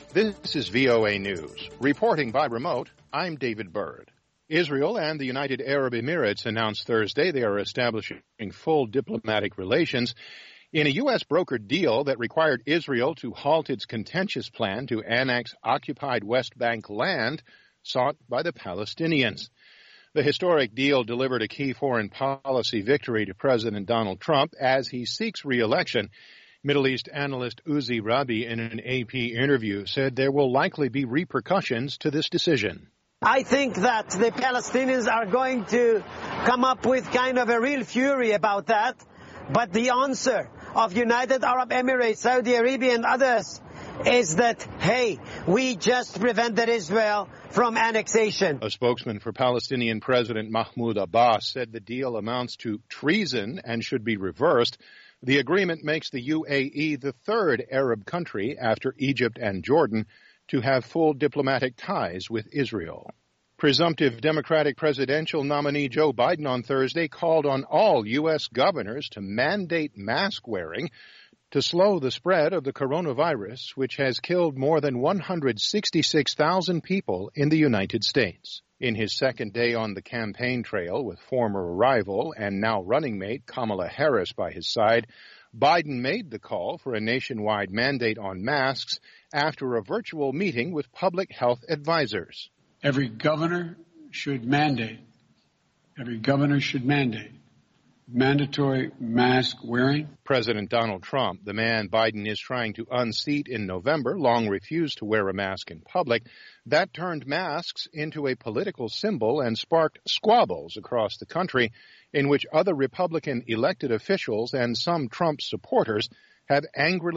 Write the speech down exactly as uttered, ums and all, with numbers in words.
This is V O A News. Reporting by remote, I'm David Byrd. Israel and the United Arab Emirates announced Thursday they are establishing full diplomatic relations in a U S brokered deal that required Israel to halt its contentious plan to annex occupied West Bank land sought by the Palestinians. The historic deal delivered a key foreign policy victory to President Donald Trump as he seeks re-election. Middle East analyst Uzi Rabi, in an A P interview, said there will likely be repercussions to this decision. I think that the Palestinians are going to come up with kind of a real fury about that. But the answer of United Arab Emirates, Saudi Arabia and others is that, hey, we just prevented Israel from annexation. A spokesman for Palestinian President Mahmoud Abbas said the deal amounts to treason and should be reversed. The agreement makes the U A E the third Arab country after Egypt and Jordan to have full diplomatic ties with Israel. Presumptive Democratic presidential nominee Joe Biden on Thursday called on all U S governors to mandate mask wearing to slow the spread of the coronavirus, which has killed more than one hundred sixty-six thousand people in the United States. In his second day on the campaign trail with former rival and now running mate Kamala Harris by his side, Biden made the call for a nationwide mandate on masks after a virtual meeting with public health advisors. Every governor should mandate, every governor should mandate mandatory mask wearing. President Donald Trump, the man Biden is trying to unseat in November, long refused to wear a mask in public. That turned masks into a political symbol and sparked squabbles across the country in which other Republican elected officials and some Trump supporters have angrily